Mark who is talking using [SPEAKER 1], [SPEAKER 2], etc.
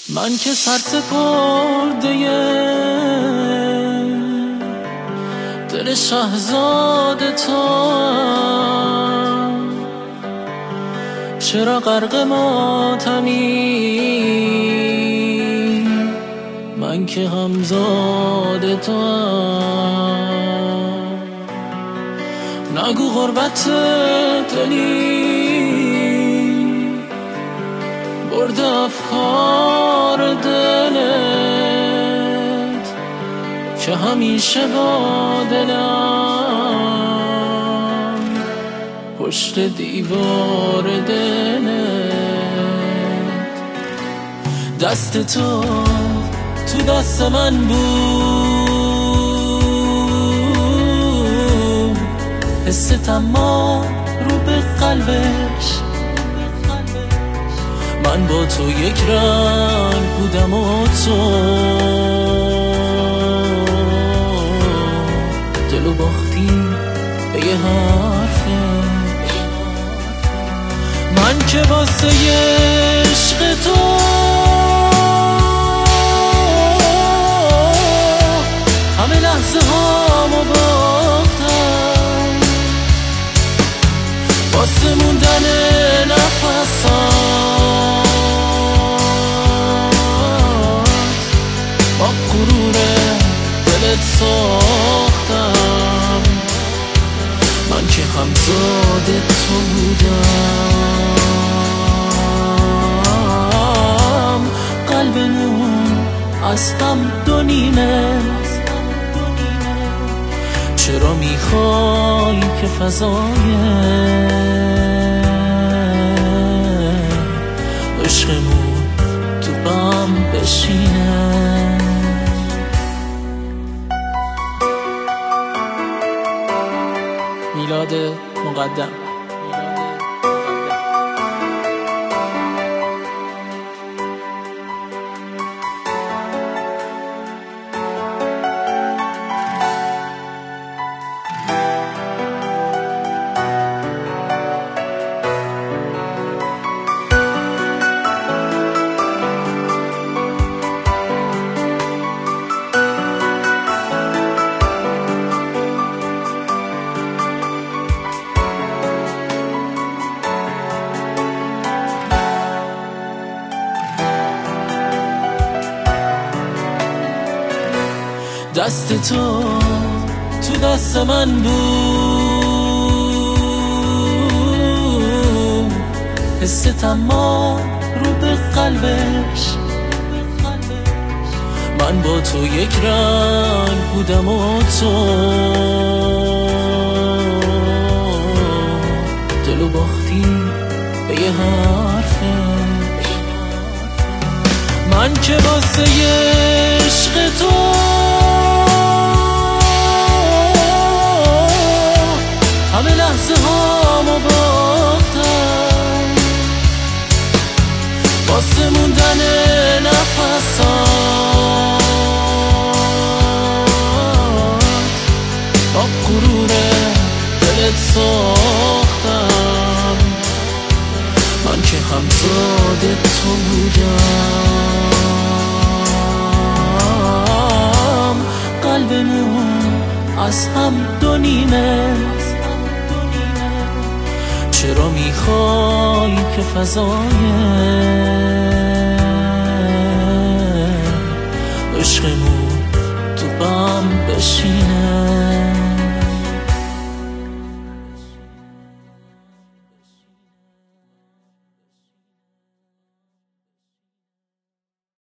[SPEAKER 1] من که سرسپرده دل شهزاده توام، چرا غرق ماتمی؟ من که همزاد توام. نگو غربت دلی برد افکار دلت، که همیشه با دلم پشت دیوار دلت. دست تو تو دست من بود، حس تمام رو به قلبش. من با تو یک رنگ بودم و تو دلو باختی به یه حرفش. من که واسه عشق تو همه لحظه هامو باختم، واسه موندن نفسات با غرور دلت ساختم. من که همزاد تو بودم، قلب نون از هم دو نیمه. چرا میخوای که فضای عشقمون تو غم بشینه؟ میلاد مقدم. دست تو تو دست من بود، حس تمام رو به قلبش. من با تو یک رنگ بودم و تو دلو باختی به یه حرفش. من که واسه عشق تو همه لحظه هامو باختم، واسه موندن نفسات با غرور دلت ساختم. من که همزاد تو بودم، قلبمون از هم دو نیمه. چرا میخوای که فضای عشقمون تو غم بشینه؟